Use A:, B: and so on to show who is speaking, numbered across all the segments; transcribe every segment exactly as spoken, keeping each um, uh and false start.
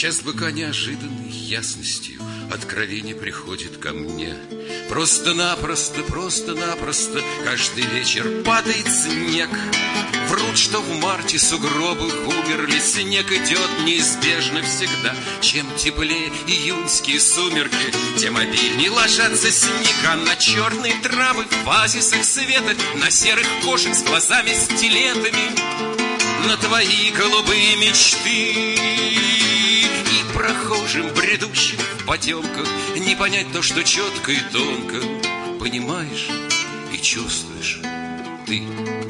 A: Час быка неожиданной ясностью откровение приходит ко мне. Просто-напросто, просто-напросто каждый вечер падает снег. Врут, что в марте сугробы умерли. Снег идет неизбежно всегда. Чем теплее июньские сумерки, тем обильней ложатся снега на черные травы в оазисах света, на серых кошек с глазами-стилетами, на твои голубые мечты. И прохожим, бредущим в потемках, не понять то, что четко и тонко понимаешь и чувствуешь ты.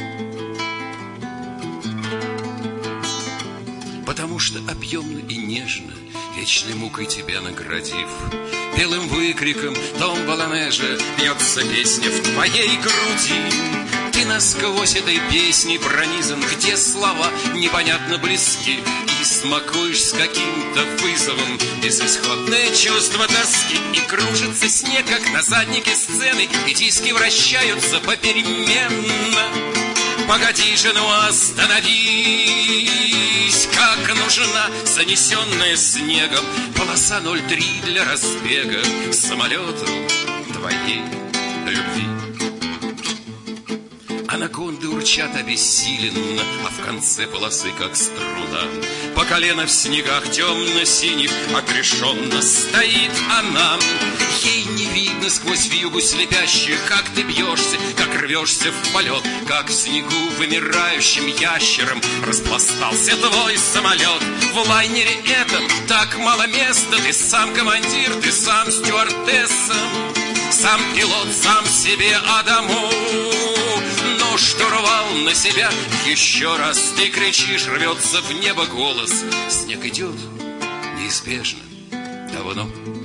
A: Потому что объемно и нежно, вечной мукой тебя наградив, белым выкриком том баланежа бьется песня в твоей груди. Ты насквозь этой песней пронизан, где слова непонятно близки, и смакуешь с каким-то вызовом безысходное чувство тоски. И кружится снег, как на заднике сцены, и диски вращаются попеременно. Погоди же, ну остановись, как нужна занесенная снегом полоса ноль три для разбега к самолету твоей любви. Анаконды урчат обессиленно, а в конце полосы, как струна, по колено в снегах темно-синих отрешенно стоит она. Ей не видно сквозь вьюгу слепящую, как ты бьешься, как рвешься в полет, как в снегу вымирающим ящером распластался твой самолет. В лайнере этом так мало места, ты сам командир, ты сам стюардесса, сам пилот, сам себе Адаму. Но штурвал на себя еще раз, ты кричишь, рвется в небо голос. Снег идет неизбежно, давно